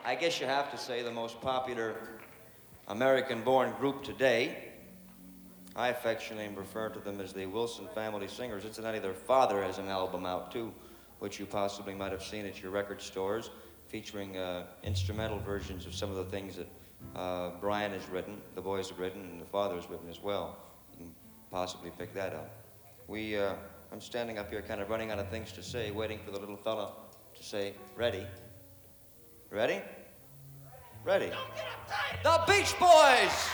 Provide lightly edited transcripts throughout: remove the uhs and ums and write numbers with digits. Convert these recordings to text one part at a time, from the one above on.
I guess you have to say the most popular American-born group today. I affectionately refer to them as the Wilson Family Singers. Incidentally, their father has an album out, too, which you possibly might have seen at your record stores, featuring instrumental versions of some of the things that Brian has written, the boys have written, and the father has written as well. You can possibly pick that up. I'm standing up here kind of running out of things to say, waiting for the little fella to say, ready. Ready? Ready. The Beach Boys!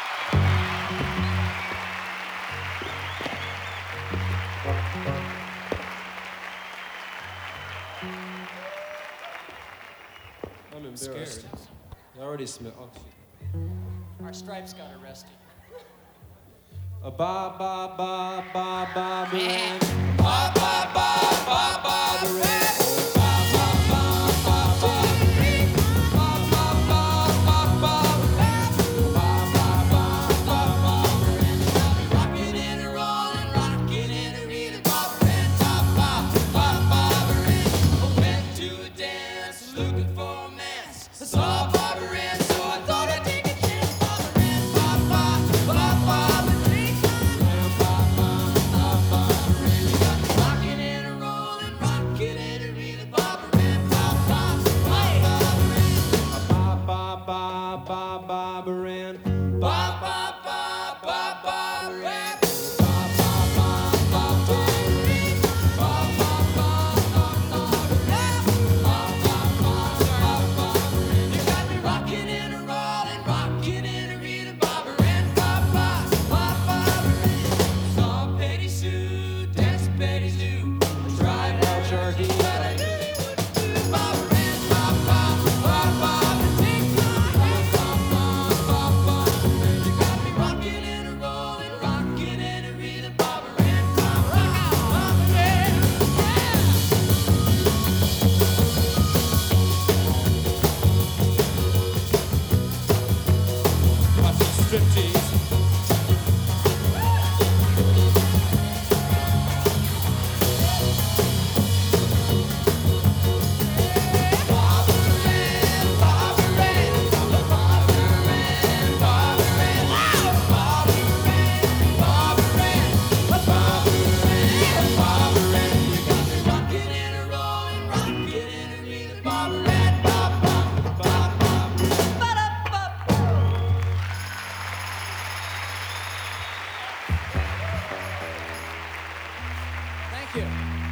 I'm embarrassed. I already smell. Oh, shit. Our stripes got arrested. A ba ba ba ba ba ba Ba ba ba ba ba ba. Thank you.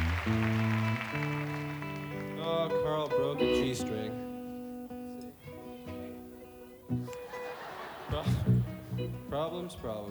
Oh, Carl broke a G-string. Problems.